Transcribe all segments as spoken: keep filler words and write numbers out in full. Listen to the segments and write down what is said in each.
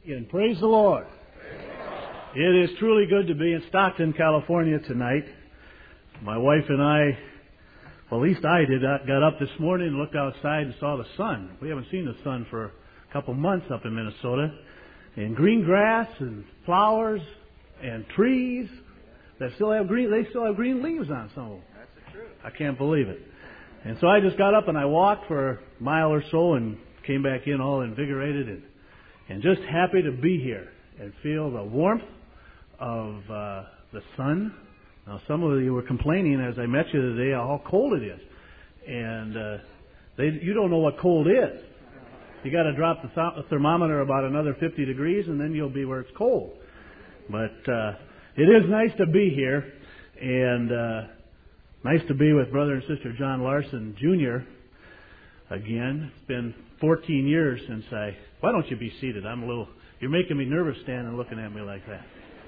And praise the Lord. It is truly good to be in Stockton, California tonight. My wife and I, well, at least I did, I got up this morning and looked outside and saw the sun. We haven't seen the sun for a couple months up in Minnesota. And green grass and flowers and trees that still have green, they still have green leaves on some of them. That's the truth. I can't believe it. And so I just got up and I walked for a mile or so and came back in all invigorated and And just happy to be here and feel the warmth of uh, the sun. Now, some of you were complaining as I met you today how cold it is, and uh, they, you don't know what cold is. You got to drop the th- thermometer about another fifty degrees, and then you'll be where it's cold. But uh, it is nice to be here, and uh, nice to be with Brother and Sister John Larson Junior again. It's been fourteen years since I... Why don't you be seated? I'm a little... You're making me nervous standing looking at me like that.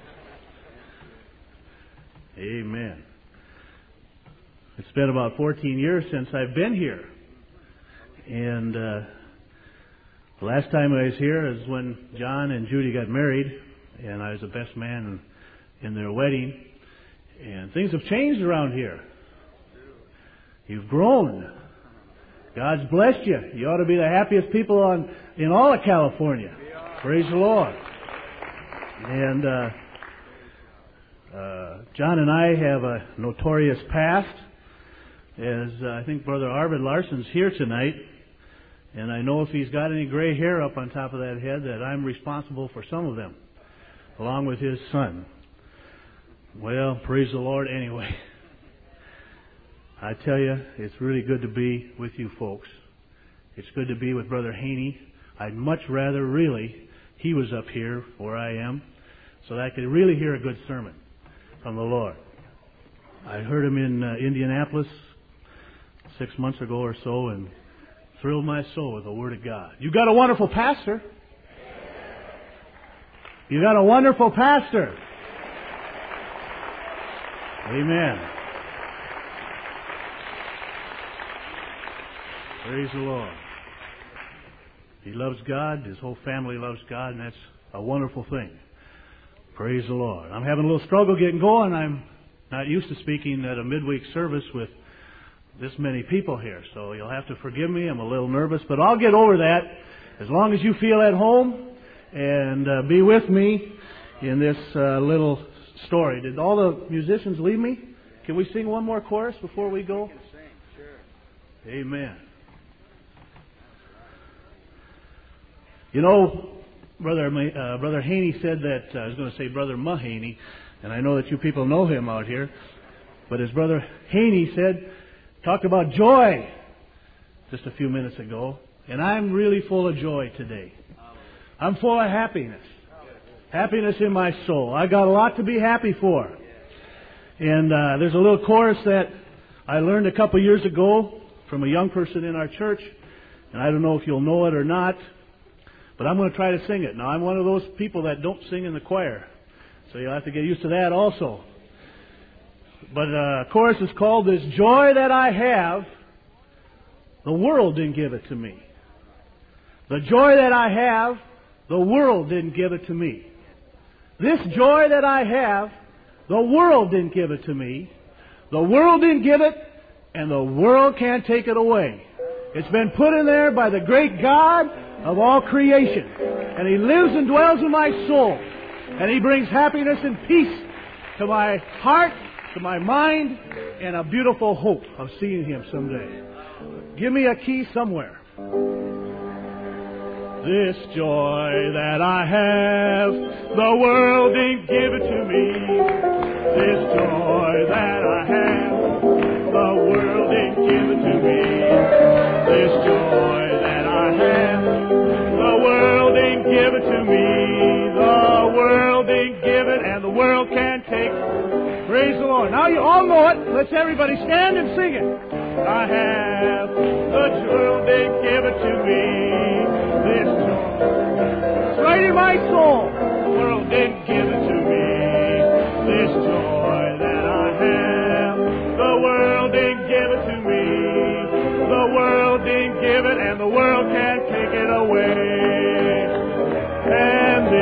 Amen. It's been about fourteen years since I've been here. And uh, the last time I was here is when John and Judy got married, and I was the best man in, in their wedding. And things have changed around here. You've grown. God's blessed you. You ought to be the happiest people on in all of California. Praise the Lord. And uh, uh, John and I have a notorious past, as uh, I think Brother Arvid Larson's here tonight. And I know if he's got any gray hair up on top of that head that I'm responsible for some of them, along with his son. Well, praise the Lord anyway. I tell you, it's really good to be with you folks. It's good to be with Brother Haney. I'd much rather really he was up here where I am so that I could really hear a good sermon from the Lord. I heard him in uh, Indianapolis six months ago or so and thrilled my soul with the Word of God. You got a wonderful pastor. You got a wonderful pastor. Amen. Praise the Lord. He loves God. His whole family loves God, and that's a wonderful thing. Praise the Lord. I'm having a little struggle getting going. I'm not used to speaking at a midweek service with this many people here, so you'll have to forgive me. I'm a little nervous, but I'll get over that as long as you feel at home and uh, be with me in this uh, little story. Did all the musicians leave me? Can we sing one more chorus before we go? You can sing, sure. Amen. You know, Brother uh, Brother Haney said that, uh, I was going to say Brother Mahaney, and I know that you people know him out here, but as Brother Haney said, talked about joy just a few minutes ago, and I'm really full of joy today. I'm full of happiness. Happiness in my soul. I got a lot to be happy for. And uh, there's a little chorus that I learned a couple years ago from a young person in our church, and I don't know if you'll know it or not, but I'm going to try to sing it. Now, I'm one of those people that don't sing in the choir, so you'll have to get used to that also. But the uh, chorus is called, "This Joy That I Have, the World Didn't Give It to Me." The joy that I have, the world didn't give it to me. This joy that I have, the world didn't give it to me. The world didn't give it, and the world can't take it away. It's been put in there by the great God of all creation. And He lives and dwells in my soul. And He brings happiness and peace to my heart, to my mind, and a beautiful hope of seeing Him someday. Give me a key somewhere. This joy that I have, the world didn't give it to me. This joy that I have, the world didn't give it to me. This joy that I have, the world didn't give it to me. The world didn't give it, and the world can't take it. Praise the Lord. Now you all know it. Let's everybody stand and sing it. I have, the world didn't give it to me. This joy, it's right in my soul. The world didn't give it to me. This joy that I have, the world didn't give it to me. The world didn't give it, and the world can't take it away. And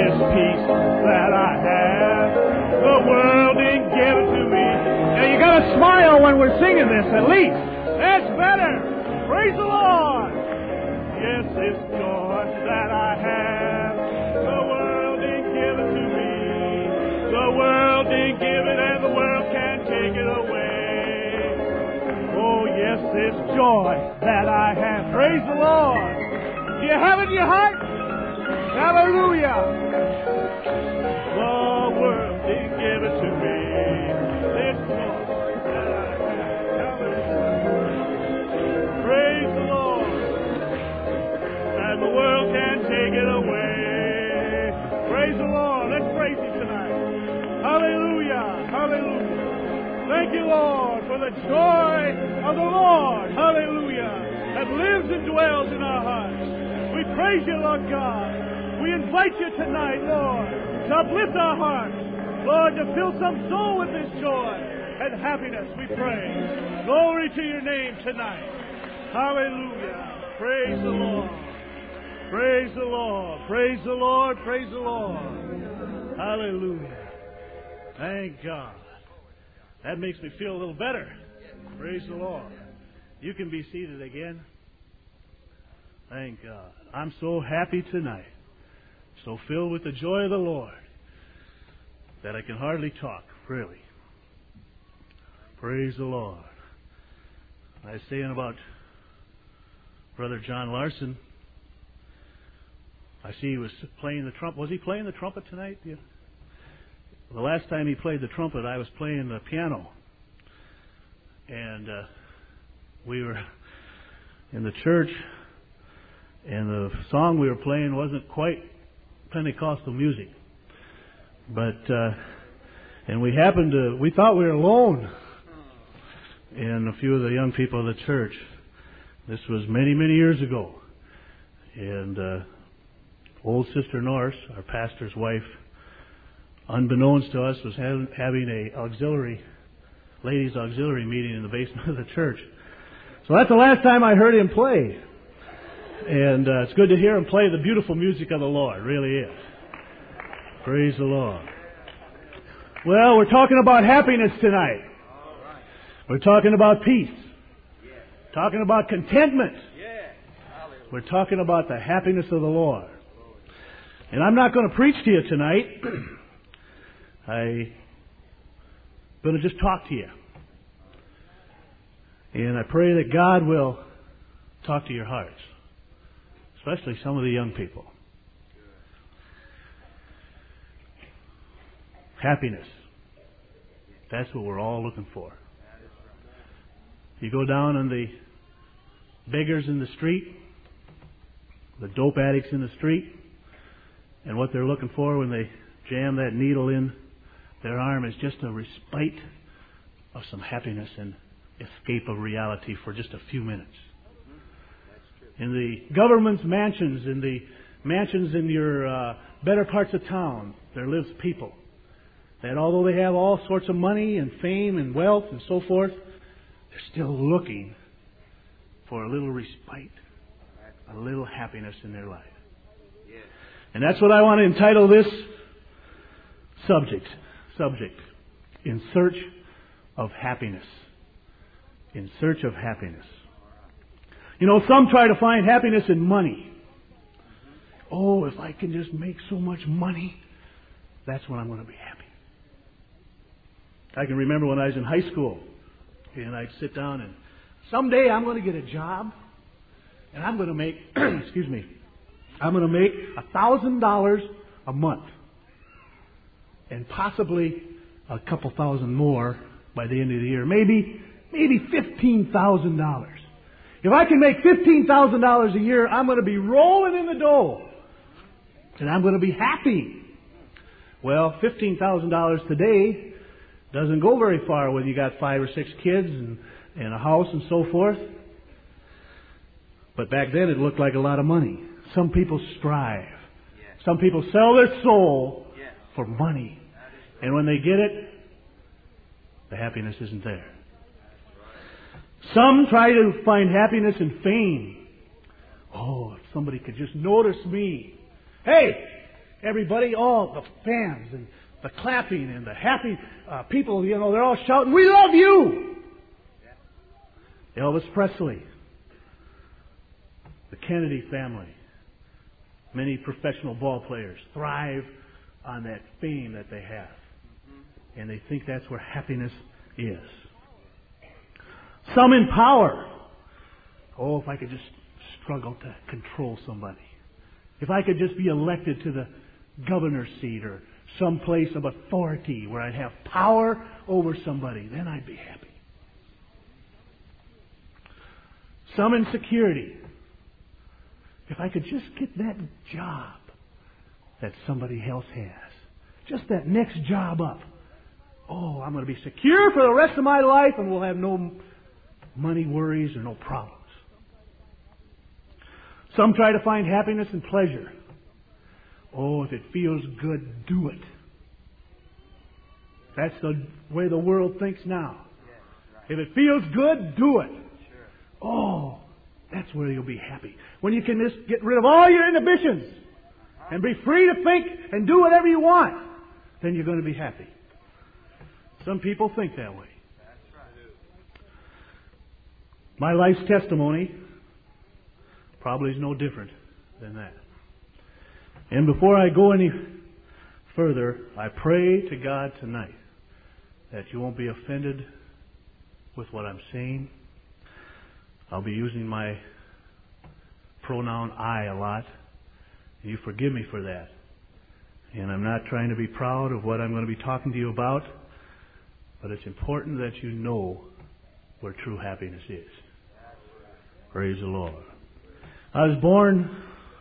singing this at least. That's better. Praise the Lord. Yes, this joy that I have, the world didn't give it to me. The world didn't give it, and the world can't take it away. Oh, yes, this joy that I have. Praise the Lord. Do you have it in your heart? Hallelujah. The world didn't give it to me. This joy that I have. Hallelujah. Praise the Lord. And the world can't take it away. Praise the Lord. Let's praise Him tonight. Hallelujah. Hallelujah. Thank you, Lord, for the joy of the Lord. Hallelujah. That lives and dwells in our hearts. We praise you, Lord God. We invite you tonight, Lord, to uplift our hearts. Lord, to fill some soul with this joy and happiness, we pray. Glory to your name tonight. Hallelujah. Praise the Lord. Praise the Lord. Praise the Lord. Praise the Lord. Hallelujah. Thank God. That makes me feel a little better. Praise the Lord. You can be seated again. Thank God. I'm so happy tonight. So filled with the joy of the Lord that I can hardly talk, really. Praise the Lord. I was saying about Brother John Larson. I see he was playing the trumpet. Was he playing the trumpet tonight? Yeah. The last time he played the trumpet, I was playing the piano. And uh, we were in the church, and the song we were playing wasn't quite Pentecostal music. But, uh, and we happened to, we thought we were alone in a few of the young people of the church. This was many, many years ago. And uh, old Sister Norris, our pastor's wife, unbeknownst to us, was having, having a auxiliary, ladies' auxiliary meeting in the basement of the church. So that's the last time I heard him play. And uh, it's good to hear him play the beautiful music of the Lord. It really is. Praise the Lord. Well, we're talking about happiness tonight. We're talking about peace. Talking about contentment. We're talking about the happiness of the Lord. And I'm not going to preach to you tonight. I'm going to just talk to you. And I pray that God will talk to your hearts. Especially some of the young people. Happiness. That's what we're all looking for. You go down on the beggars in the street, the dope addicts in the street, and what they're looking for when they jam that needle in their arm is just a respite of some happiness and escape of reality for just a few minutes. In the government's mansions, in the mansions in your uh, better parts of town, there lives people that although they have all sorts of money and fame and wealth and so forth, they're still looking for a little respite, a little happiness in their life. And that's what I want to entitle this subject. Subject. In search of happiness. In search of happiness. You know, some try to find happiness in money. Oh, if I can just make so much money, that's when I'm going to be happy. I can remember when I was in high school, and I'd sit down and someday I'm going to get a job, and I'm going to make, excuse me, I'm going to make a thousand dollars a month, and possibly a couple thousand more by the end of the year. Maybe, maybe fifteen thousand dollars. If I can make fifteen thousand dollars a year, I'm going to be rolling in the dough. And I'm going to be happy. Well, fifteen thousand dollars today doesn't go very far when you got five or six kids and, and a house and so forth. But back then it looked like a lot of money. Some people strive. Some people sell their soul for money. And when they get it, the happiness isn't there. Some try to find happiness in fame. Oh, if somebody could just notice me. Hey, everybody, all the fans and the clapping and the happy uh, people, you know, they're all shouting, "We love you!" Elvis Presley, the Kennedy family, many professional ball players thrive on that fame that they have. And they think that's where happiness is. Some in power. Oh, if I could just struggle to control somebody. If I could just be elected to the governor's seat or some place of authority where I'd have power over somebody, then I'd be happy. Some in security. If I could just get that job that somebody else has, just that next job up, oh, I'm going to be secure for the rest of my life and we'll have no money worries or no problems. Some try to find happiness and pleasure. Oh, if it feels good, do it. That's the way the world thinks now. If it feels good, do it. Oh, that's where you'll be happy. When you can just get rid of all your inhibitions and be free to think and do whatever you want, then you're going to be happy. Some people think that way. My life's testimony probably is no different than that. And before I go any further, I pray to God tonight that you won't be offended with what I'm saying. I'll be using my pronoun I a lot. You forgive me for that. And I'm not trying to be proud of what I'm going to be talking to you about, but it's important that you know where true happiness is. Praise the Lord. I was born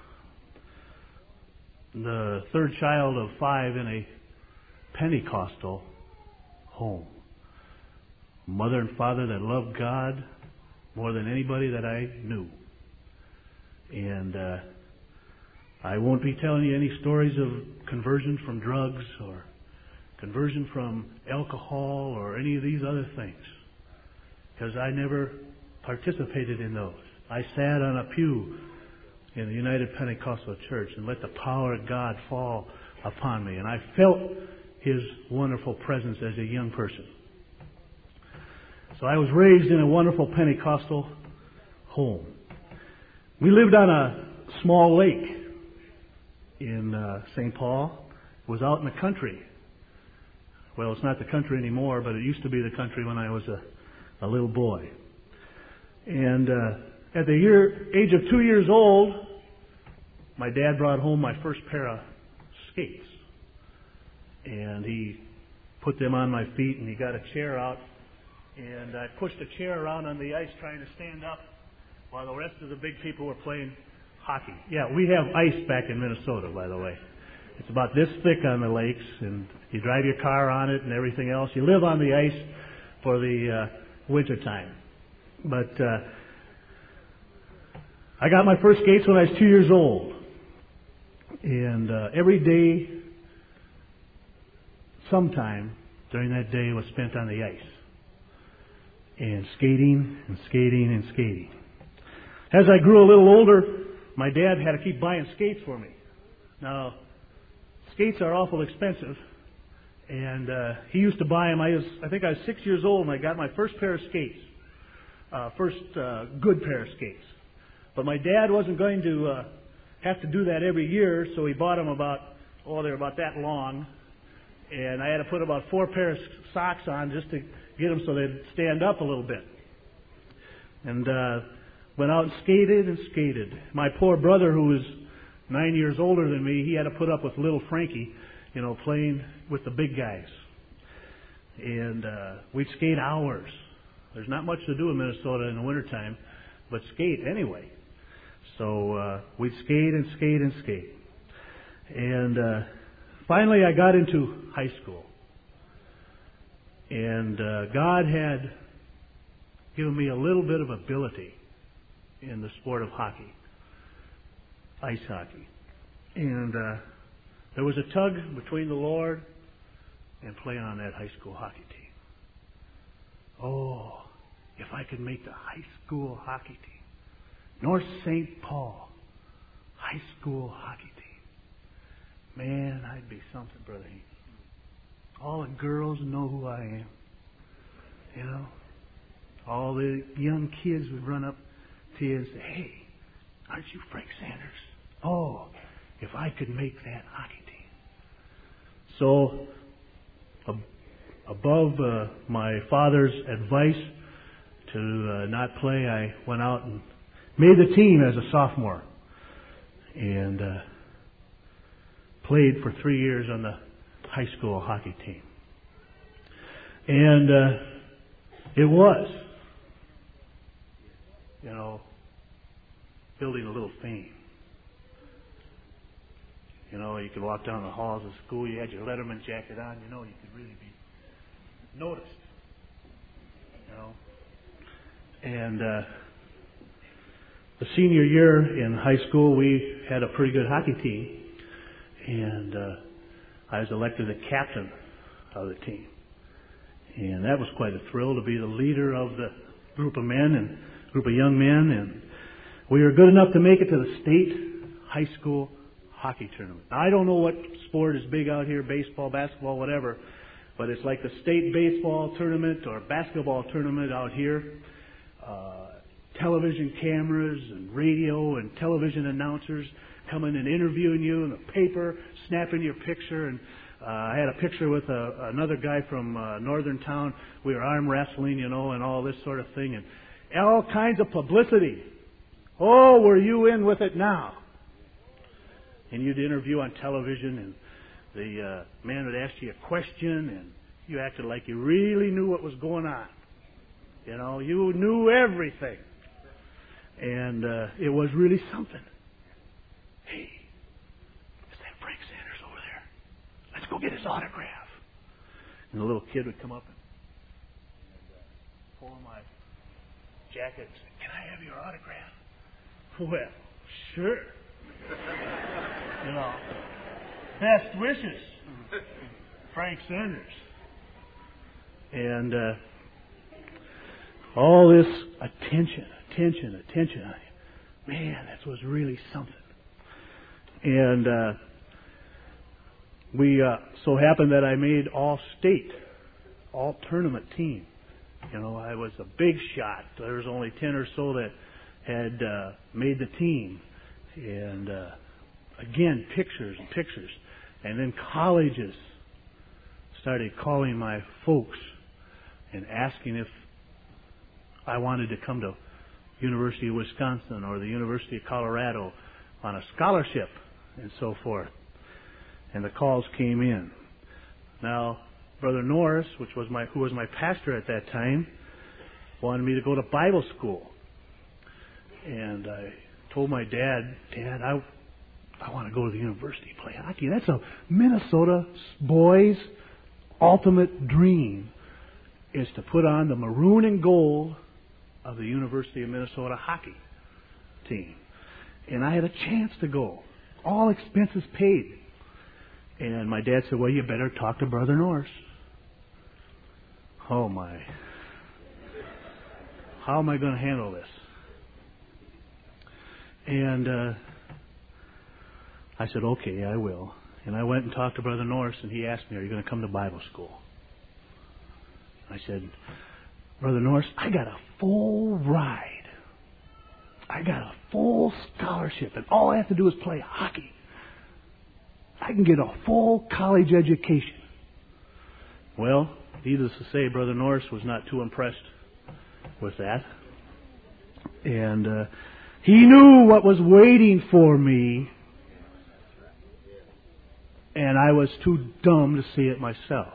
the third child of five in a Pentecostal home. Mother and father that loved God more than anybody that I knew. And uh, I won't be telling you any stories of conversion from drugs or conversion from alcohol or any of these other things, because I never participated in those. I sat on a pew in the United Pentecostal Church and let the power of God fall upon me. And I felt His wonderful presence as a young person. So I was raised in a wonderful Pentecostal home. We lived on a small lake in uh, Saint Paul. It was out in the country. Well, it's not the country anymore, but it used to be the country when I was a, a little boy. And uh, at the year, age of two years old, my dad brought home my first pair of skates. And he put them on my feet, and he got a chair out. And I pushed a chair around on the ice trying to stand up while the rest of the big people were playing hockey. Yeah, we have ice back in Minnesota, by the way. It's about this thick on the lakes, and you drive your car on it and everything else. You live on the ice for the uh, winter time. But uh, I got my first skates when I was two years old. And uh, every day, sometime during that day was spent on the ice. And skating and skating and skating. As I grew a little older, my dad had to keep buying skates for me. Now, skates are awful expensive. And uh, he used to buy them. I was, I think I was six years old and I got my first pair of skates. Uh, first uh, good pair of skates. But my dad wasn't going to uh, have to do that every year, so he bought them about, oh, they're about that long. And I had to put about four pairs of socks on just to get them so they'd stand up a little bit. And uh, went out and skated and skated. My poor brother, who was nine years older than me, he had to put up with little Frankie, you know, playing with the big guys. And uh, we'd skate hours. There's not much to do in Minnesota in the wintertime, but skate anyway. So uh, we'd skate and skate and skate. And uh, finally I got into high school. And uh, God had given me a little bit of ability in the sport of hockey, ice hockey. And uh, there was a tug between the Lord and playing on that high school hockey team. Oh, if I could make the high school hockey team. North Saint Paul high school hockey team. Man, I'd be something, Brother Haney. All the girls know who I am. You know? all the young kids would run up to you and say, "Hey, aren't you Frank Sanders? Oh, if I could make that hockey team." So, ab- above uh, my father's advice to uh, not play, I went out and made the team as a sophomore. And uh, played for three years on the high school hockey team. And uh, it was, you know, building a little fame. You know, you could walk down the halls of school, you had your Letterman jacket on, you know, you could really be noticed. You know. And uh, the senior year in high school, we had a pretty good hockey team. And uh, I was elected the captain of the team. And that was quite a thrill to be the leader of the group of men and group of young men. And we were good enough to make it to the state high school hockey tournament. Now, I don't know what sport is big out here, baseball, basketball, whatever, but it's like the state baseball tournament or basketball tournament out here. Uh, television cameras and radio and television announcers coming and interviewing you in the paper, snapping your picture. And uh, I had a picture with a, another guy from uh, northern town. We were arm wrestling, you know, and all this sort of thing, and all kinds of publicity. Oh, were you in with it now? And you'd interview on television, and the uh, man would ask you a question, and you acted like you really knew what was going on. You know, you knew everything. And uh, it was really something. Hey, is that Frank Sanders over there? Let's go get his autograph. And the little kid would come up and, and uh, pull on my jacket and say, "Can I have your autograph?" Well, sure. You know, best wishes, Frank Sanders. And uh, all this attention, attention, attention. Man, that was really something. And uh, we uh, so happened that I made all-state, all-tournament team. You know, I was a big shot. There was only ten or so that had uh, made the team. And uh, again, pictures and pictures. And then colleges started calling my folks and asking if I wanted to come to University of Wisconsin or the University of Colorado on a scholarship and so forth. And the calls came in. Now, Brother Norris, which was my who was my pastor at that time, wanted me to go to Bible school. And I told my dad, "Dad, I I want to go to the university, play hockey. That's a Minnesota boy's ultimate dream, is to put on the maroon and gold of the University of Minnesota hockey team." And I had a chance to go. All expenses paid. And my dad said, "Well, you better talk to Brother Norris." Oh my. How am I going to handle this? And uh, I said, "Okay, I will." And I went and talked to Brother Norris, and he asked me, "Are you going to come to Bible school?" I said, "Brother Norris, I got a full ride. I got a full scholarship, and all I have to do is play hockey. I can get a full college education." Well, needless to say, Brother Norris was not too impressed with that. And uh, he knew what was waiting for me, and I was too dumb to see it myself.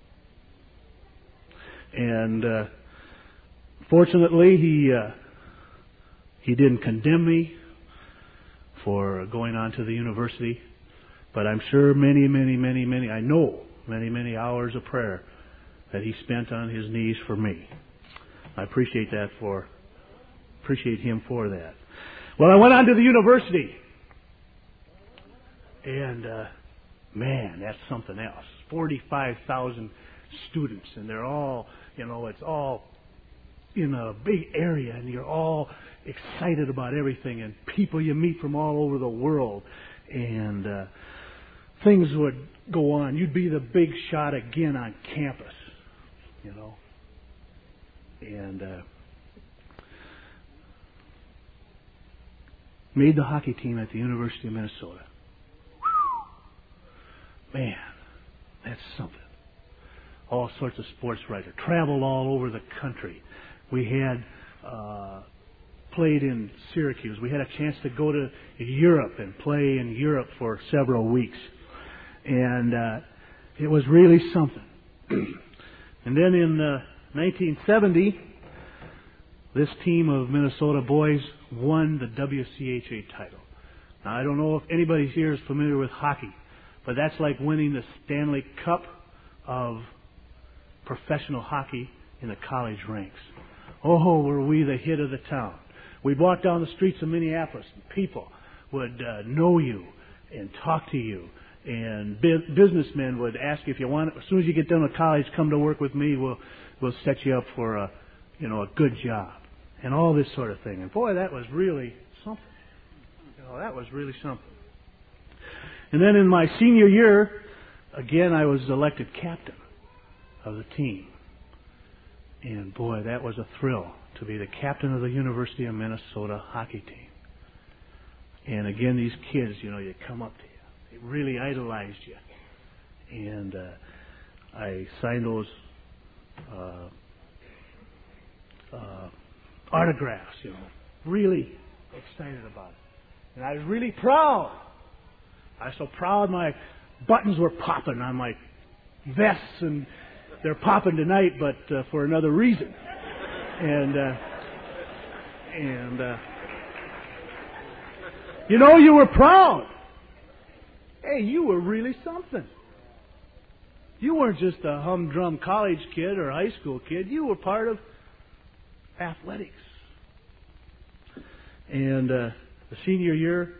And uh, fortunately, he uh, he didn't condemn me for going on to the university, but I'm sure many, many, many, many, I know many, many hours of prayer that he spent on his knees for me. I appreciate that for appreciate him for that. Well, I went on to the university, and uh, man, that's something else. forty-five thousand students, and they're all, you know, it's all in a big area, and you're all excited about everything, and people you meet from all over the world, and uh, things would go on. You'd be the big shot again on campus, you know. and uh, made the hockey team at the University of Minnesota. Man, that's something. All sorts of sports writer. Traveled all over the country. We had uh, played in Syracuse. We had a chance to go to Europe and play in Europe for several weeks. And uh, it was really something. And then in uh, nineteen seventy, this team of Minnesota boys won the W C H A title. Now, I don't know if anybody here is familiar with hockey, but that's like winning the Stanley Cup of professional hockey in the college ranks. Oh, were we the hit of the town. We'd walk down the streets of Minneapolis, and people would uh, know you and talk to you. And bu- businessmen would ask you if you want, as soon as you get done with college, come to work with me. We'll we'll set you up for a, you know, a good job, and all this sort of thing. And boy, that was really something. You know, that was really something. And then in my senior year, again, I was elected captain of the team. And boy, that was a thrill to be the captain of the University of Minnesota hockey team. And again, these kids, you know, they come up to you. They really idolized you. And uh, I signed those uh, uh, autographs, you know, really excited about it. And I was really proud. I was so proud my buttons were popping on my vests, and they're popping tonight, but uh, for another reason. And, uh, and uh, you know, you were proud. Hey, you were really something. You weren't just a humdrum college kid or high school kid. You were part of athletics. And uh, the senior year,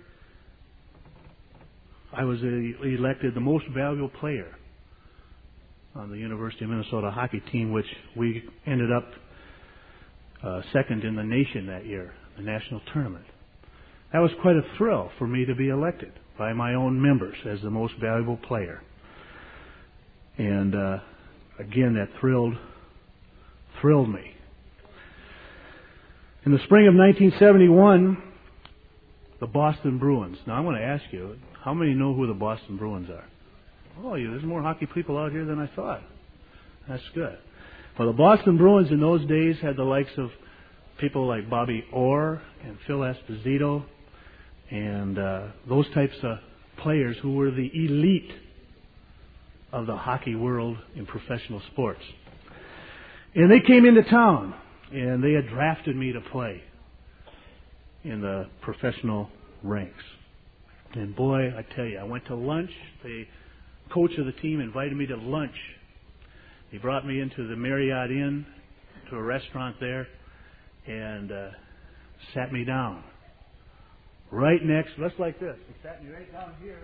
I was uh, elected the most valuable player on the University of Minnesota hockey team, which we ended up uh, second in the nation that year, the national tournament. That was quite a thrill for me to be elected by my own members as the most valuable player. And uh, again, that thrilled thrilled me. In the spring of nineteen seventy-one, the Boston Bruins. Now, I'm going to ask you, how many know who the Boston Bruins are? Oh, yeah, there's more hockey people out here than I thought. That's good. Well, the Boston Bruins in those days had the likes of people like Bobby Orr and Phil Esposito and uh, those types of players who were the elite of the hockey world in professional sports. And they came into town, and they had drafted me to play in the professional ranks. And boy, I tell you, I went to lunch. The coach of the team invited me to lunch. He brought me into the Marriott Inn, to a restaurant there, and uh, sat me down. Right next, just like this. He sat me right down here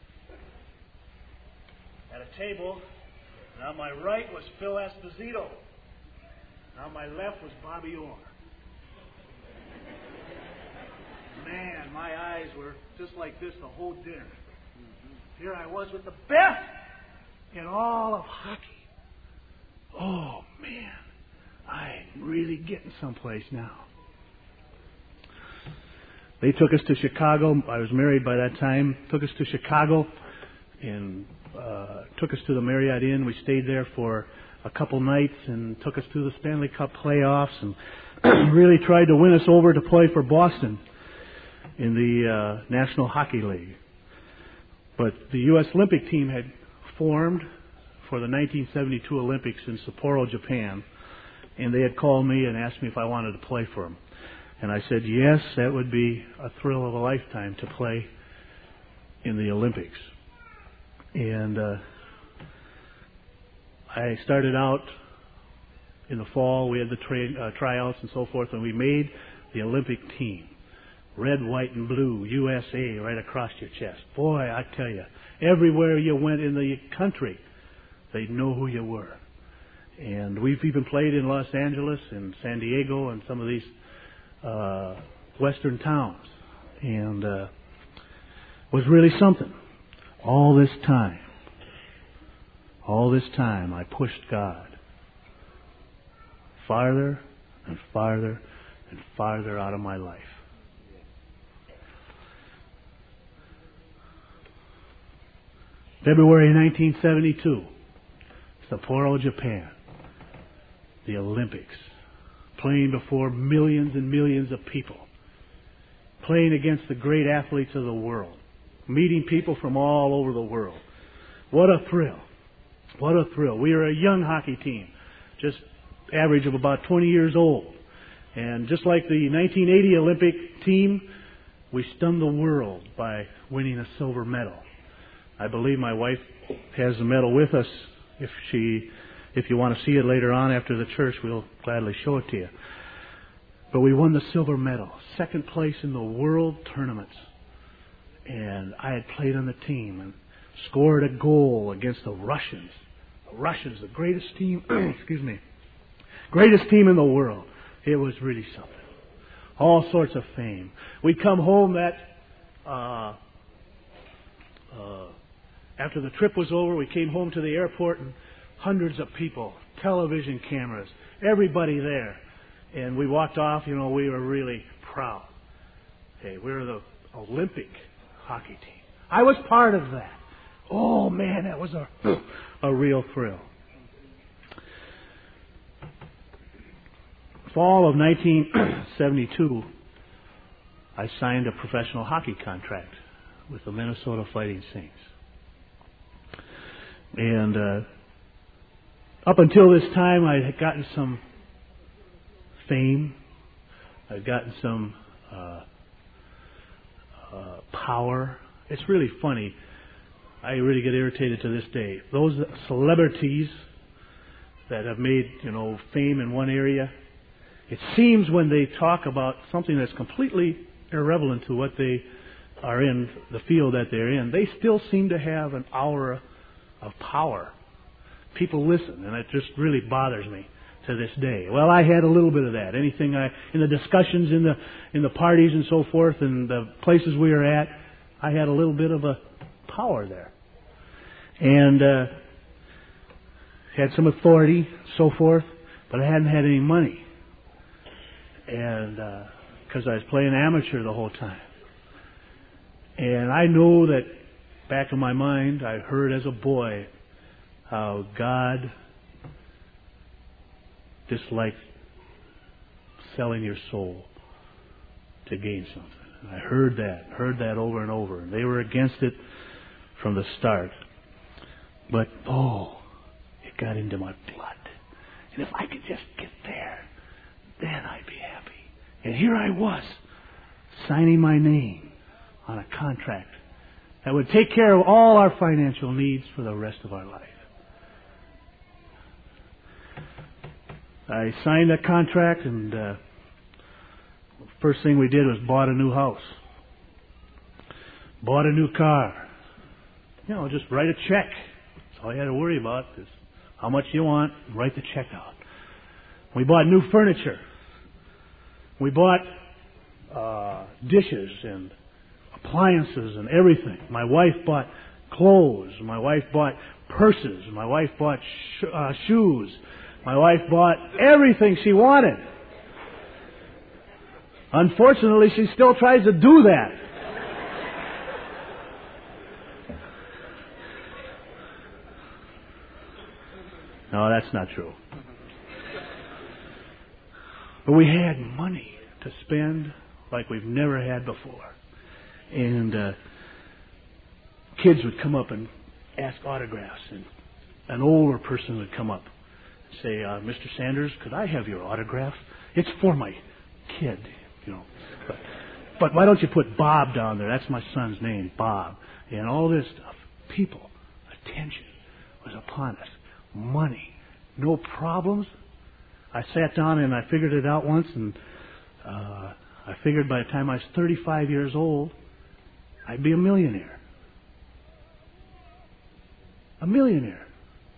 at a table. And on my right was Phil Esposito. And on my left was Bobby Orr. Man, my eyes were just like this the whole dinner. Here I was with the best in all of hockey. Oh, man, I'm really getting someplace now. They took us to Chicago. I was married by that time. Took us to Chicago and uh, took us to the Marriott Inn. We stayed there for a couple nights and took us to the Stanley Cup playoffs and really tried to win us over to play for Boston in the uh, National Hockey League. But the U S Olympic team had formed for the nineteen seventy-two Olympics in Sapporo, Japan, and they had called me and asked me if I wanted to play for them. And I said, yes, that would be a thrill of a lifetime to play in the Olympics. And uh, I started out in the fall. We had the tra- uh, tryouts and so forth, and we made the Olympic team. Red, white, and blue, U S A, right across your chest. Boy, I tell you, everywhere you went in the country, they'd know who you were. And we've even played in Los Angeles and San Diego and some of these uh, western towns. And uh, it was really something. All this time, all this time, I pushed God farther and farther and farther out of my life. February nineteen seventy-two, Sapporo, Japan. The Olympics. Playing before millions and millions of people. Playing against the great athletes of the world. Meeting people from all over the world. What a thrill. What a thrill. We are a young hockey team. Just average of about twenty years old. And just like the nineteen eighty Olympic team, we stunned the world by winning a silver medal. I believe my wife has the medal with us. If she, if you want to see it later on after the church, we'll gladly show it to you. But we won the silver medal, second place in the world tournaments. And I had played on the team and scored a goal against the Russians. The Russians, the greatest team, excuse me, greatest team in the world. It was really something. All sorts of fame. We'd come home that, uh, uh, after the trip was over, we came home to the airport and hundreds of people, television cameras, everybody there. And we walked off, you know, we were really proud. Hey, we were the Olympic hockey team. I was part of that. Oh man, that was a, a real thrill. Fall of nineteen seventy-two, I signed a professional hockey contract with the Minnesota Fighting Saints. And uh, up until this time, I had gotten some fame. I'd gotten some uh, uh, power. It's really funny. I really get irritated to this day. Those celebrities that have made, you know, fame in one area, it seems when they talk about something that's completely irrelevant to what they are in, the field that they're in, they still seem to have an aura of power. People listen, and it just really bothers me to this day. Well, I had a little bit of that. Anything I, in the discussions, in the in the parties and so forth, and the places we were at, I had a little bit of a power there, and uh, had some authority, so forth. But I hadn't had any money, and because uh, I was playing amateur the whole time, and I know that. Back in my mind, I heard as a boy how God disliked selling your soul to gain something. And I heard that, heard that over and over. And they were against it from the start. But, oh, it got into my blood. And if I could just get there, then I'd be happy. And here I was, signing my name on a contract that would take care of all our financial needs for the rest of our life. I signed that contract, and uh, the first thing we did was bought a new house. Bought a new car. You know, just write a check. That's all you had to worry about is how much you want, write the check out. We bought new furniture. We bought uh, dishes and appliances and everything. My wife bought clothes. My wife bought purses. My wife bought sh- uh, shoes. My wife bought everything she wanted. Unfortunately, she still tries to do that. No, that's not true. But we had money to spend like we've never had before. And uh, kids would come up and ask autographs, and an older person would come up and say, uh, Mister Sanders, could I have your autograph? It's for my kid, you know. But, but why don't you put Bob down there? That's my son's name, Bob. And all this stuff. People, attention was upon us. Money, no problems. I sat down and I figured it out once, and uh, I figured by the time I was thirty-five years old, I'd be a millionaire. A millionaire.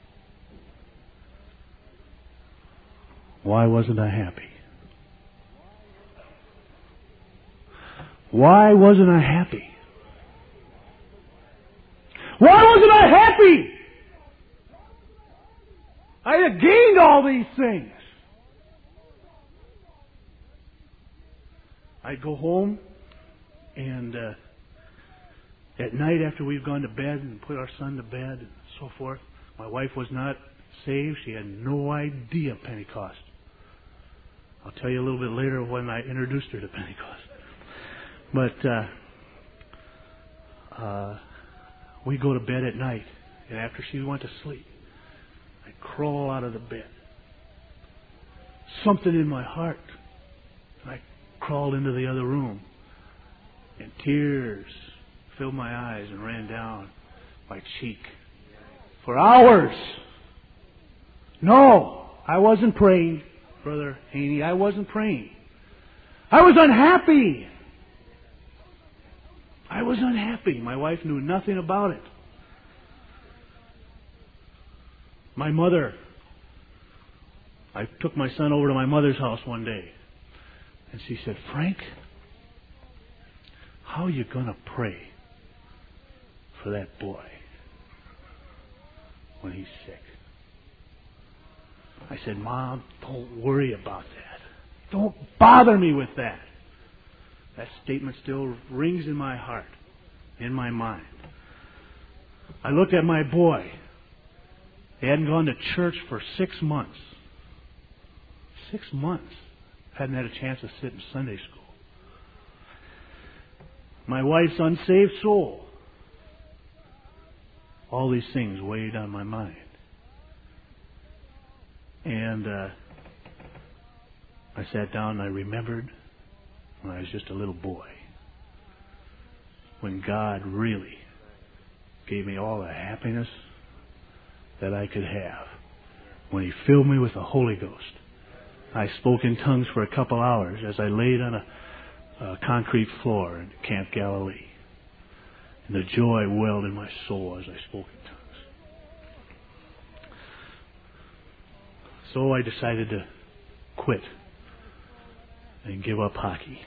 Why wasn't I happy? Why wasn't I happy? Why wasn't I happy? I had gained all these things. I'd go home, and uh, at night after we've gone to bed and put our son to bed and so forth, my wife was not saved. She had no idea of Pentecost. I'll tell you a little bit later when I introduced her to Pentecost. But uh, uh, we go to bed at night, and after she went to sleep, I crawl out of the bed. Something in my heart. I crawled into the other room, and tears filled my eyes and ran down my cheek. For hours. No, I wasn't praying, Brother Haney. I wasn't praying. I was unhappy. I was unhappy. My wife knew nothing about it. My mother, I took my son over to my mother's house one day, and she said, Frank, how are you going to pray for that boy when he's sick? I said, Mom, don't worry about that. Don't bother me with that. That statement still rings in my heart, in my mind. I looked at my boy. He hadn't gone to church for six months. Six months. Hadn't had a chance to sit in Sunday school. My wife's unsaved soul. All these things weighed on my mind. And uh, I sat down and I remembered when I was just a little boy, when God really gave me all the happiness that I could have. When He filled me with the Holy Ghost. I spoke in tongues for a couple hours as I laid on a, a concrete floor in Camp Galilee. And the joy welled in my soul as I spoke in tongues. So I decided to quit and give up hockey.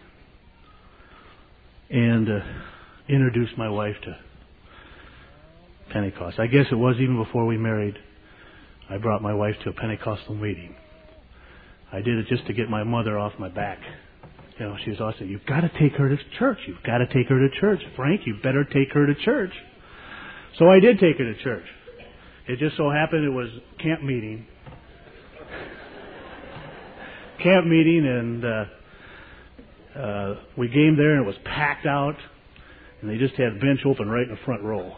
And uh, introduce my wife to Pentecost. I guess it was even before we married. I brought my wife to a Pentecostal meeting. I did it just to get my mother off my back. You know, she was always saying, you've got to take her to church. You've got to take her to church. Frank, you better take her to church. So I did take her to church. It just so happened it was camp meeting. Camp meeting, and uh, uh, we came there, and it was packed out, and they just had a bench open right in the front row.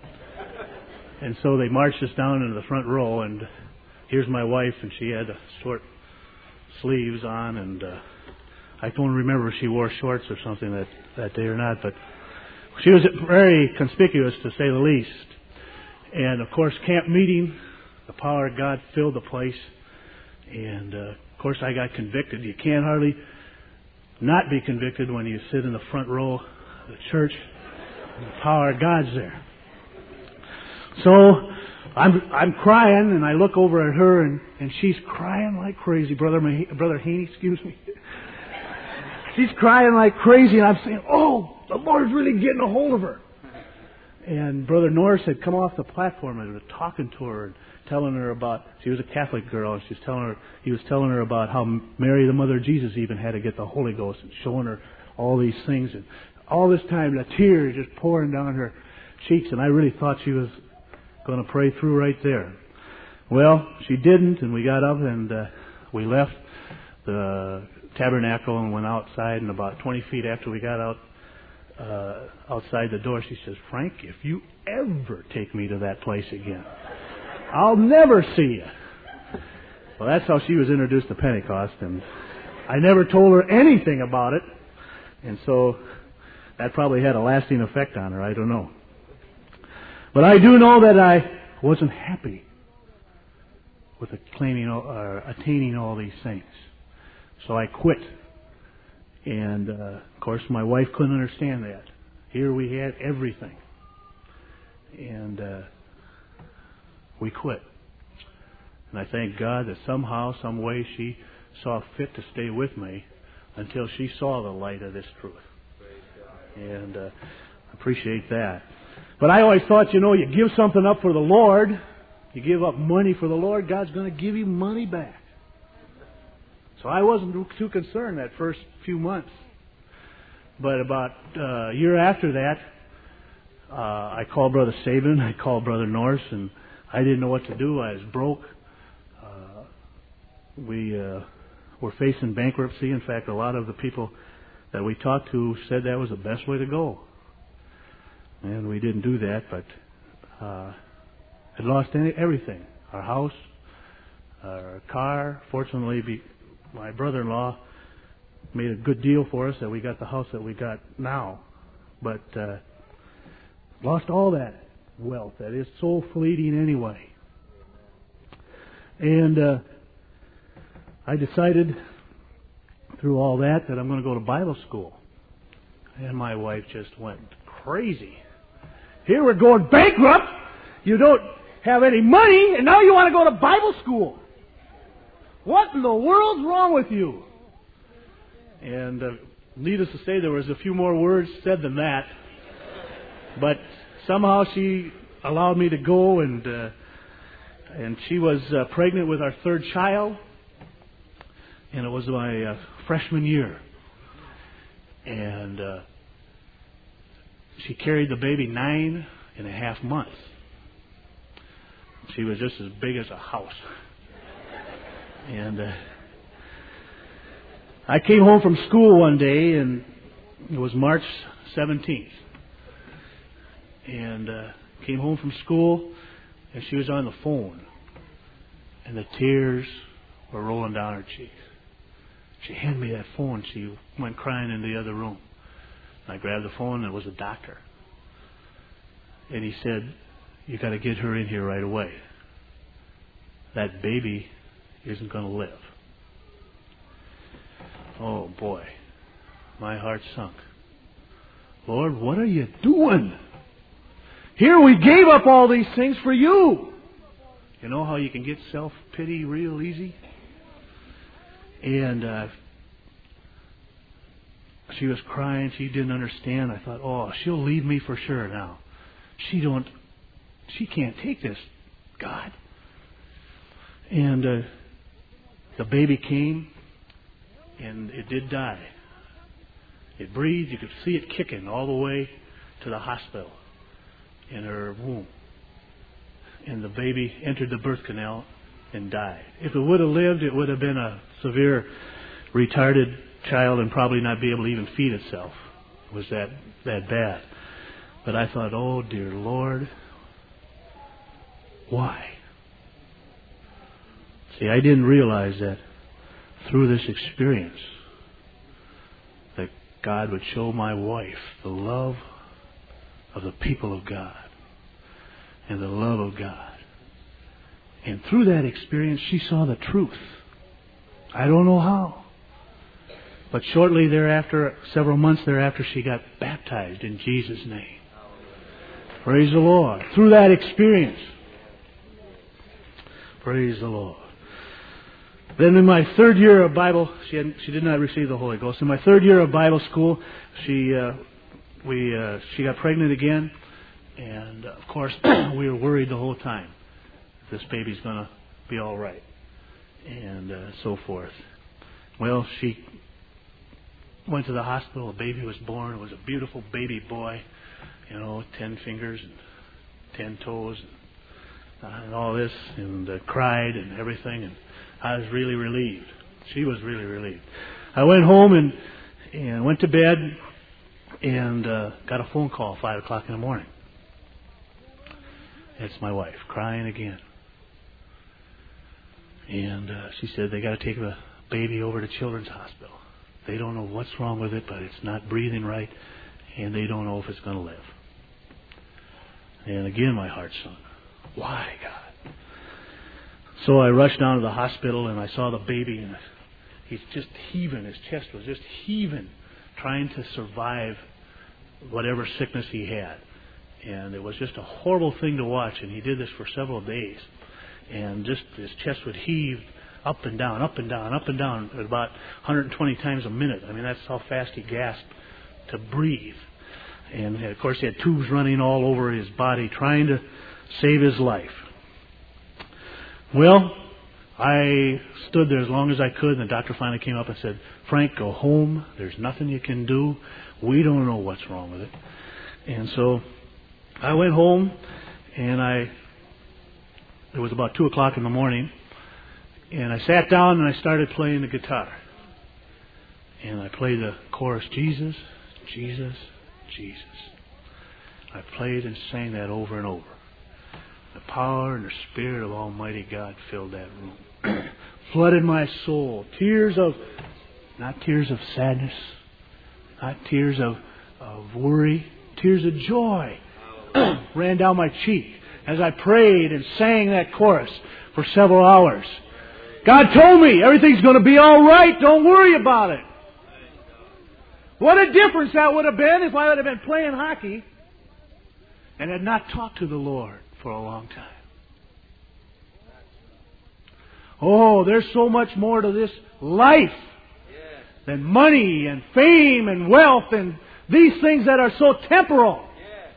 And so they marched us down into the front row, and here's my wife, and she had short sleeves on, and uh, I don't remember if she wore shorts or something that, that day or not, but she was very conspicuous, to say the least. And, of course, camp meeting, the power of God filled the place, and, uh, of course, I got convicted. You can't hardly not be convicted when you sit in the front row of the church, and the power of God's there. So I'm I'm crying, and I look over at her, and, and she's crying like crazy. Brother Mah- Brother Haney, excuse me. She's crying like crazy, and I'm saying, oh, the Lord's really getting a hold of her. And Brother Norris had come off the platform and was talking to her and telling her about, she was a Catholic girl, and she was telling her, he was telling her about how Mary, the mother of Jesus, even had to get the Holy Ghost, and showing her all these things. And all this time, the tears just pouring down her cheeks, and I really thought she was going to pray through right there. Well, she didn't, and we got up and uh, we left the tabernacle and went outside, and about twenty feet after we got out uh, outside the door, she says, Frank, if you ever take me to that place again, I'll never see you. Well, that's how she was introduced to Pentecost, and I never told her anything about it, and so that probably had a lasting effect on her. I don't know. But I do know that I wasn't happy with claiming or attaining all these things. So I quit. And, uh, of course, my wife couldn't understand that. Here we had everything. And uh, we quit. And I thank God that somehow, some way, she saw fit to stay with me until she saw the light of this truth. And uh, I appreciate that. But I always thought, you know, you give something up for the Lord, you give up money for the Lord, God's going to give you money back. So I wasn't too concerned that first few months. But about uh, a year after that, uh, I called Brother Saban, I called Brother Norris, and I didn't know what to do. I was broke. Uh, we uh, were facing bankruptcy. In fact, a lot of the people that we talked to said that was the best way to go. And we didn't do that, but uh, had lost any, everything. Our house, our car. Fortunately, be, my brother-in-law made a good deal for us that we got the house that we got now. But uh, lost all that wealth that is so fleeting anyway. And uh, I decided through all that that I'm going to go to Bible school. And my wife just went crazy. Here we're going bankrupt. You don't have any money, and now you want to go to Bible school. What in the world's wrong with you? And uh, needless to say, there was a few more words said than that. But somehow she allowed me to go, and uh, and she was uh, pregnant with our third child, and it was my uh, freshman year. And uh, she carried the baby nine and a half months. She was just as big as a house. And uh, I came home from school one day, and it was March seventeenth. And uh, came home from school, and she was on the phone. And the tears were rolling down her cheeks. She handed me that phone. She went crying in the other room. I grabbed the phone, and it was a doctor. And he said, "You got to get her in here right away. That baby isn't going to live." Oh boy, my heart sunk. Lord, what are you doing? Here we gave up all these things for you. You know how you can get self-pity real easy? And uh, she was crying. She didn't understand. I thought, oh, she'll leave me for sure now. She don't. She can't take this, God. And uh, the baby came, and it did die. It breathed. You could see it kicking all the way to the hospital in her womb. And the baby entered the birth canal and died. If it would have lived, it would have been a severe retarded child and probably not be able to even feed itself. It was that, that bad. But I thought, oh dear Lord, why? See, I didn't realize that through this experience that God would show my wife the love of the people of God and the love of God. And through that experience, she saw the truth. I don't know how. But shortly thereafter, several months thereafter, she got baptized in Jesus' name. Praise the Lord. Through that experience. Praise the Lord. Then in my third year of Bible, she had, she did not receive the Holy Ghost. In my third year of Bible school, she uh, we uh, she got pregnant again, and of course we were worried the whole time this baby's going to be all right, and uh, so forth. Well, she went to the hospital. A baby was born. It was a beautiful baby boy, you know, ten fingers and ten toes, and, uh, and all this, and uh, cried and everything, and I was really relieved. She was really relieved. I went home and and went to bed and uh, got a phone call five o'clock in the morning. It's my wife crying again, and uh, she said they got to take the baby over to Children's Hospital. They don't know what's wrong with it, but it's not breathing right, and they don't know if it's going to live. And again, my heart sunk. Why, God? So I rushed down to the hospital, and I saw the baby, and he's just heaving. His chest was just heaving, trying to survive whatever sickness he had. And it was just a horrible thing to watch, and he did this for several days. And just his chest would heave up and down, up and down, up and down at about one hundred twenty times a minute. I mean, that's how fast he gasped to breathe. And, of course, he had tubes running all over his body trying to save his life. Well, I stood there as long as I could, and the doctor finally came up and said, "Frank, go home. There's nothing you can do. We don't know what's wrong with it. And so I went home, and I, it was about two o'clock in the morning, and I sat down and I started playing the guitar. And I played the chorus, Jesus, Jesus, Jesus. I played and sang that over and over. The power and the Spirit of Almighty God filled that room. Flooded my soul. Tears of, not tears of sadness, not tears of, of worry, tears of joy ran down my cheek as I prayed and sang that chorus for several hours. God told me everything's going to be all right. Don't worry about it. What a difference that would have been if I would have been playing hockey and had not talked to the Lord for a long time. Oh, there's so much more to this life than money and fame and wealth and these things that are so temporal.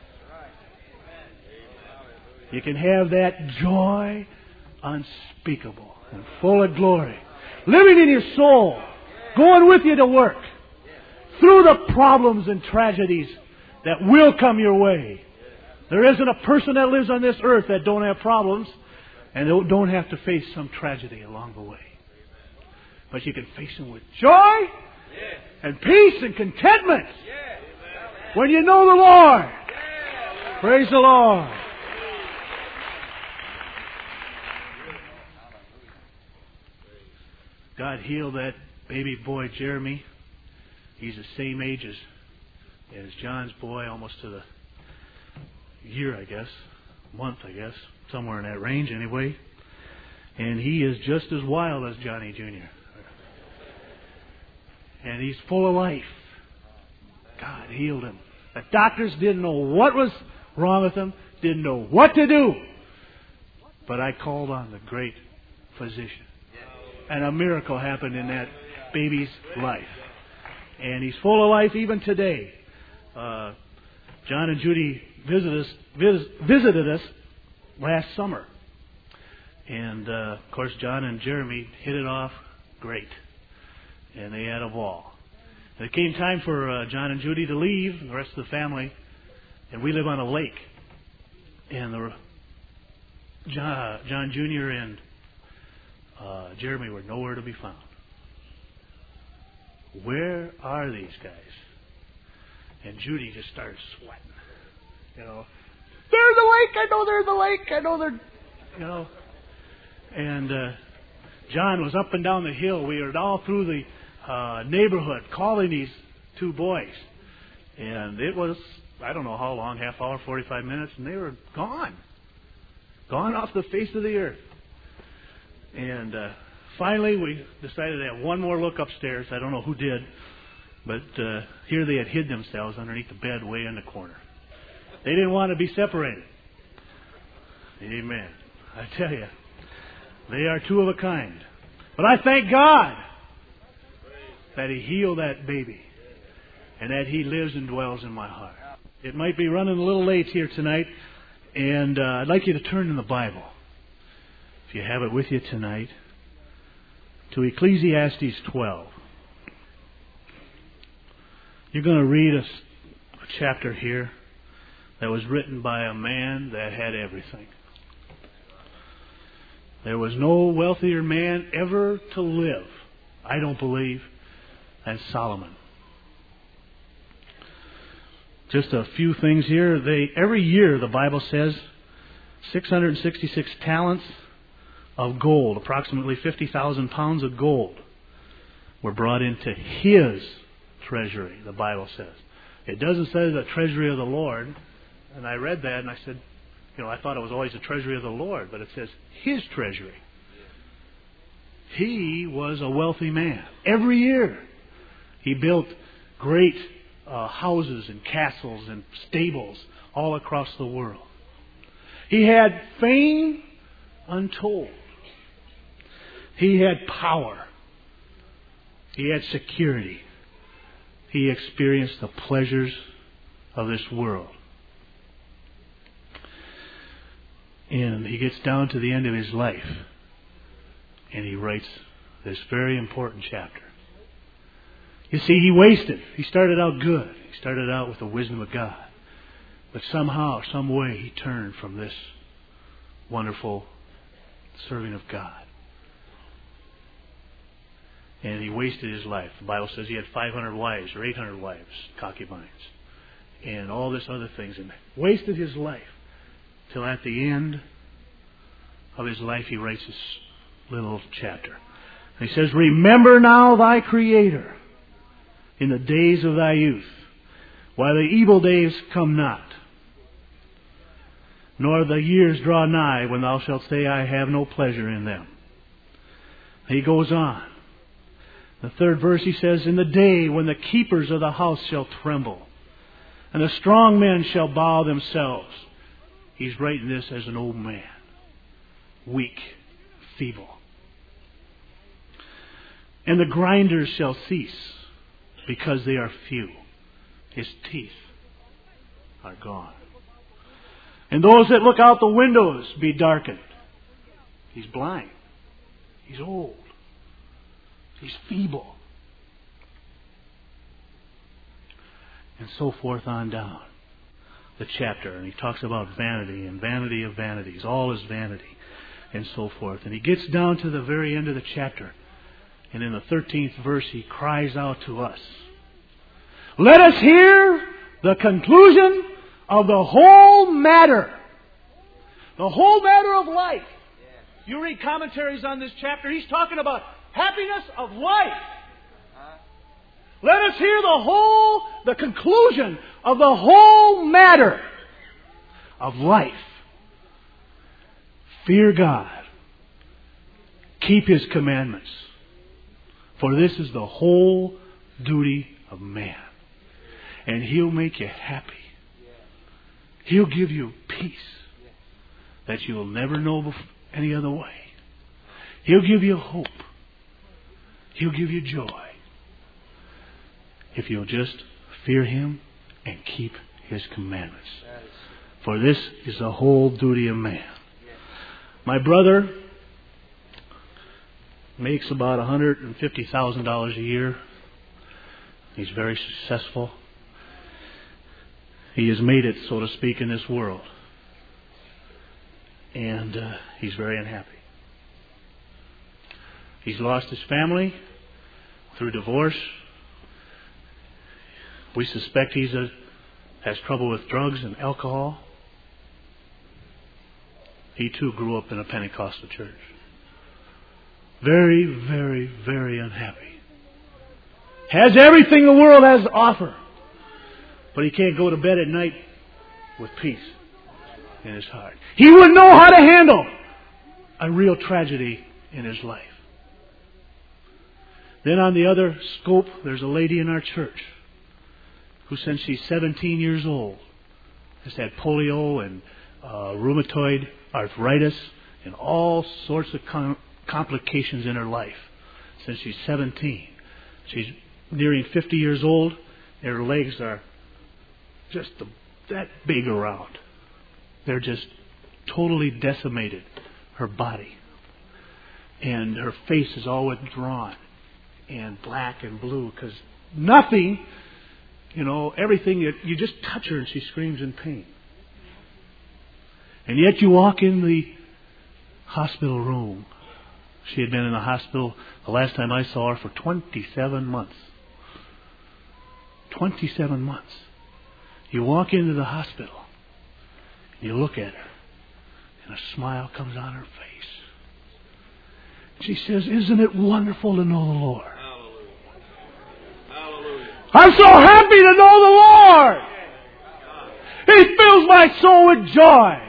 You can have that joy unspeakable and full of glory, living in your soul, going with you to work, through the problems and tragedies that will come your way. There isn't a person that lives on this earth that don't have problems and don't have to face some tragedy along the way. But you can face them with joy and peace and contentment when you know the Lord. Praise the Lord. God healed that baby boy Jeremy. He's the same age as, as John's boy, almost to the year, I guess, month, I guess, somewhere in that range anyway. And he is just as wild as Johnny Junior And he's full of life. God healed him. The doctors didn't know what was wrong with him, didn't know what to do. But I called on the great physician. And a miracle happened in that baby's life. And he's full of life even today. Uh, John and Judy visited us, vis- visited us last summer. And, uh, of course, John and Jeremy hit it off great. And they had a ball. And it came time for uh, John and Judy to leave, and the rest of the family. And we live on a lake. And the, John, John Junior and uh, Jeremy were nowhere to be found. Where are these guys? And Judy just started sweating. You know, they're in the lake. I know they're in the lake. I know they're, you know. And uh, John was up and down the hill. We were all through the uh, neighborhood calling these two boys. And it was, I don't know how long, half hour, forty-five minutes, and they were gone. Gone off the face of the earth. And uh, finally, we decided to have one more look upstairs. I don't know who did, but uh, here they had hid themselves underneath the bed way in the corner. They didn't want to be separated. Amen. I tell you, they are two of a kind. But I thank God that He healed that baby and that He lives and dwells in my heart. It might be running a little late here tonight, and uh, I'd like you to turn in the Bible, if you have it with you tonight, to Ecclesiastes twelve. You're going to read a, a chapter here that was written by a man that had everything. There was no wealthier man ever to live, I don't believe, than Solomon. Just a few things here. They every year, the Bible says, six hundred sixty-six talents of gold, approximately fifty thousand pounds of gold, were brought into his treasury, the Bible says. It doesn't say the treasury of the Lord. And I read that and I said, you know, I thought it was always the treasury of the Lord, but it says his treasury. He was a wealthy man. Every year he built great uh, houses and castles and stables all across the world. He had fame untold. He had power. He had security. He experienced the pleasures of this world. And he gets down to the end of his life, and he writes this very important chapter. You see, he wasted. He started out good. He started out with the wisdom of God. But somehow, some way, he turned from this wonderful serving of God. And he wasted his life. The Bible says he had five hundred wives or eight hundred wives, concubines, and all this other things, and wasted his life till at the end of his life he writes this little chapter. And he says, "Remember now thy Creator in the days of thy youth, while the evil days come not, nor the years draw nigh when thou shalt say, I have no pleasure in them." He goes on. The third verse he says, "In the day when the keepers of the house shall tremble, and the strong men shall bow themselves." He's writing this as an old man, weak, feeble. "And the grinders shall cease, because they are few. His teeth are gone. And those that look out the windows be darkened." He's blind. He's old. He's feeble. And so forth on down the chapter. And he talks about vanity and vanity of vanities. All is vanity. And so forth. And he gets down to the very end of the chapter. And in the thirteenth verse he cries out to us, "Let us hear the conclusion of the whole matter." The whole matter of life. You read commentaries on this chapter, he's talking about happiness of life. Let us hear the whole, the conclusion of the whole matter of life. Fear God. Keep His commandments. For this is the whole duty of man. And He'll make you happy. He'll give you peace that you'll never know any other way. He'll give you hope. He'll give you joy. If you'll just fear Him and keep His commandments. For this is the whole duty of man. My brother makes about one hundred fifty thousand dollars a year. He's very successful. He has made it, so to speak, in this world. And uh, he's very unhappy. He's lost his family through divorce. We suspect he's a, has trouble with drugs and alcohol. He too grew up in a Pentecostal church. Very, very, very unhappy. Has everything the world has to offer. But he can't go to bed at night with peace in his heart. He wouldn't know how to handle a real tragedy in his life. Then on the other scope, there's a lady in our church who, since she's seventeen years old, has had polio and uh, rheumatoid arthritis and all sorts of com- complications in her life since she's seventeen. She's nearing fifty years old, and her legs are just the, that big around. They're just totally decimated, her body. And her face is all withdrawn and black and blue because nothing, you know, everything, you, you just touch her and she screams in pain. And yet you walk in the hospital room. She had been in the hospital the last time I saw her for twenty-seven months. twenty-seven months. You walk into the hospital, and you look at her, and a smile comes on her face. She says, "Isn't it wonderful to know the Lord?" Hallelujah. Hallelujah. "I'm so happy to know the Lord. He fills my soul with joy.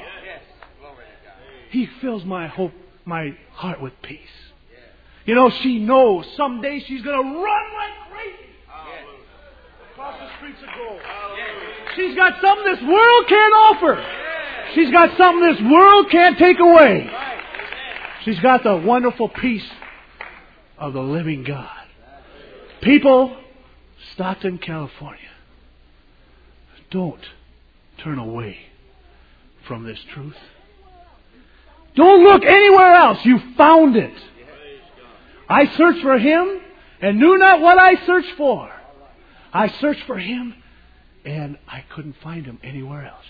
He fills my hope, my heart with peace." You know, she knows someday she's going to run like crazy across the streets of gold. She's got something this world can't offer. She's got something this world can't take away. She's got the wonderful peace of the living God. People, Stockton, California, don't turn away from this truth. Don't look anywhere else. You found it. I searched for Him and knew not what I searched for. I searched for Him And I couldn't find Him anywhere else.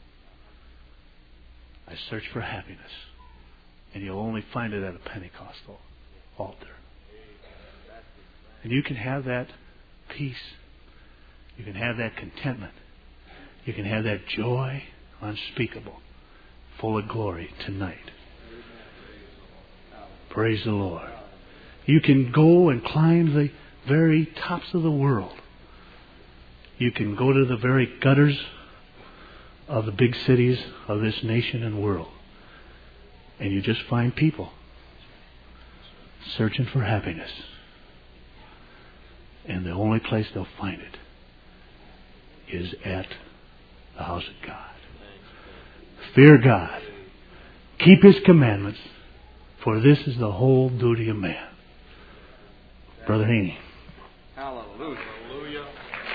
I searched for happiness. And you'll only find it at a Pentecostal altar. And you can have that peace. You can have that contentment. You can have that joy unspeakable, full of glory tonight. Praise the Lord. You can go and climb the very tops of the world. You can go to the very gutters of the big cities of this nation and world. And you just find people searching for happiness. And the only place they'll find it is at the house of God. Fear God. Keep His commandments, for this is the whole duty of man. Brother Haney. Hallelujah. Hallelujah.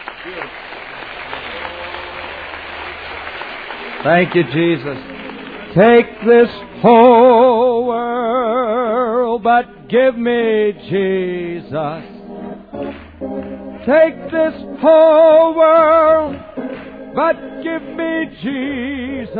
Thank you, Jesus. Take this whole world, but give me Jesus. Take this whole world, but give me Jesus.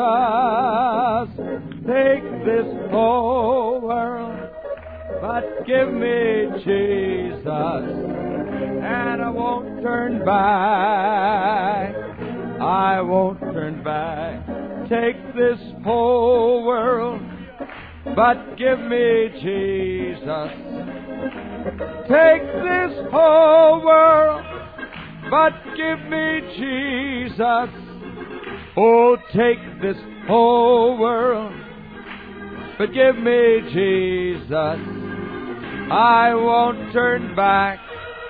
Take this whole world, but give me Jesus. And I won't turn back. I won't turn back. Take this whole world, but give me Jesus. Take this whole world, but give me Jesus. Oh, take this whole world, but give me Jesus. I won't turn back.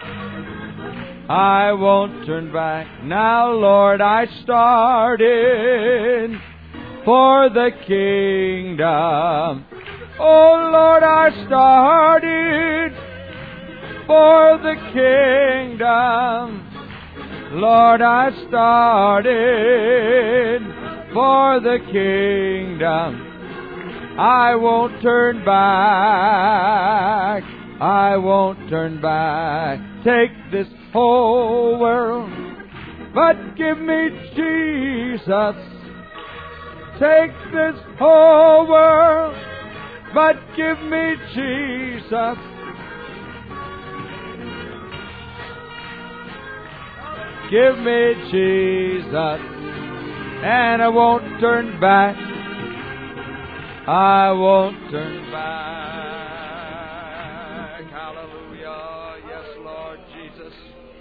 I won't turn back. Now, Lord, I started for the kingdom. Oh, Lord, I started for the kingdom. Lord, I started for the kingdom. I won't turn back. I won't turn back. Take this whole world, but give me Jesus. Take this whole world, but give me Jesus. Give me Jesus, and I won't turn back. I won't turn back. Hallelujah. Yes, Lord Jesus.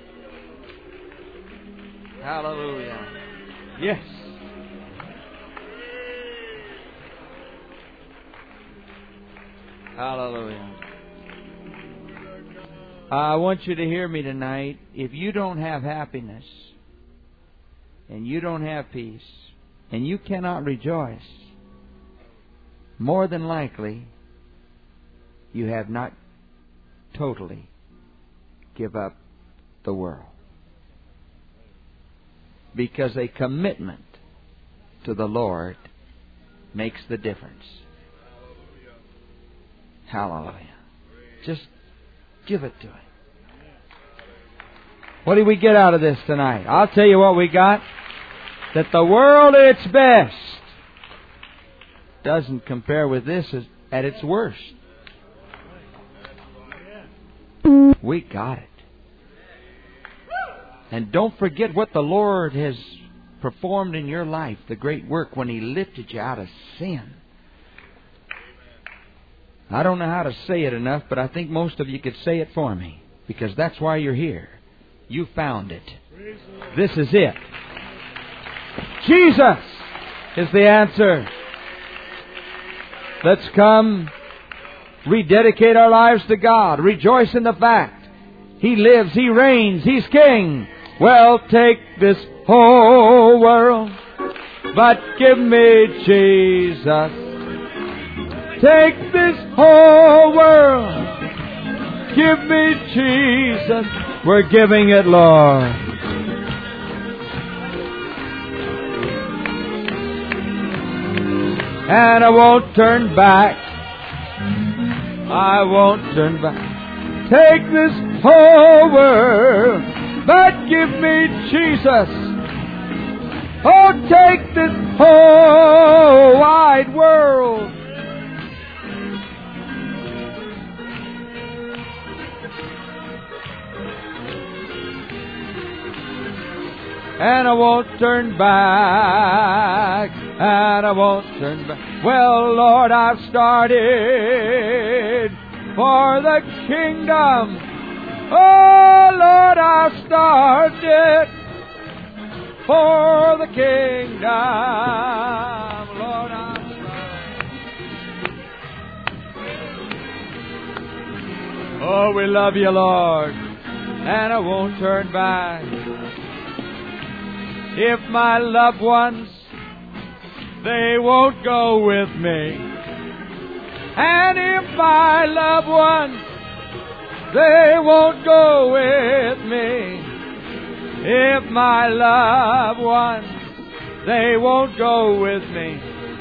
Hallelujah. Yes. Hallelujah. I want you to hear me tonight. If you don't have happiness, and you don't have peace, and you cannot rejoice, more than likely, you have not totally give up the world. Because a commitment to the Lord makes the difference. Hallelujah. Just give it to Him. What do we get out of this tonight? I'll tell you what we got. That the world at its best doesn't compare with this at its worst. We got it. And don't forget what the Lord has performed in your life, the great work when He lifted you out of sin. I don't know how to say it enough, but I think most of you could say it for me, because that's why you're here. You found it. This is it. Jesus is the answer. Let's come, rededicate our lives to God, rejoice in the fact He lives, He reigns, He's King. Well, take this whole world, but give me Jesus. Take this whole world, give me Jesus. We're giving it, Lord. And I won't turn back. I won't turn back. Take this whole world, but give me Jesus. Oh, take this whole wide world. And I won't turn back, and I won't turn back. Well, Lord, I've started for the kingdom. Oh, Lord, I've started for the kingdom. Lord, I've started. Oh, we love you, Lord, and I won't turn back. If my loved ones, they won't go with me. And if my loved ones, they won't go with me. If my loved ones, they won't go with me.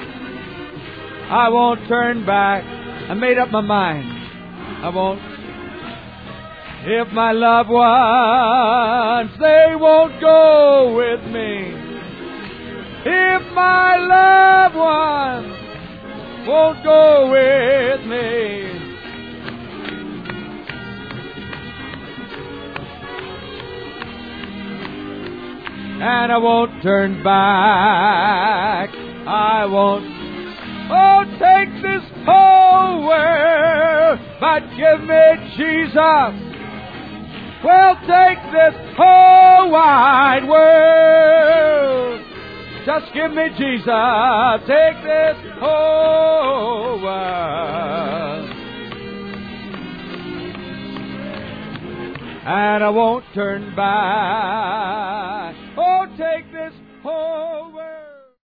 I won't turn back. I made up my mind. I won't. If my loved ones, they won't go with me. If my loved ones won't go with me. And I won't turn back. I won't. Oh, take this whole world, but give me Jesus. Well, take this whole wide world. Just give me Jesus. Take this whole world. And I won't turn back.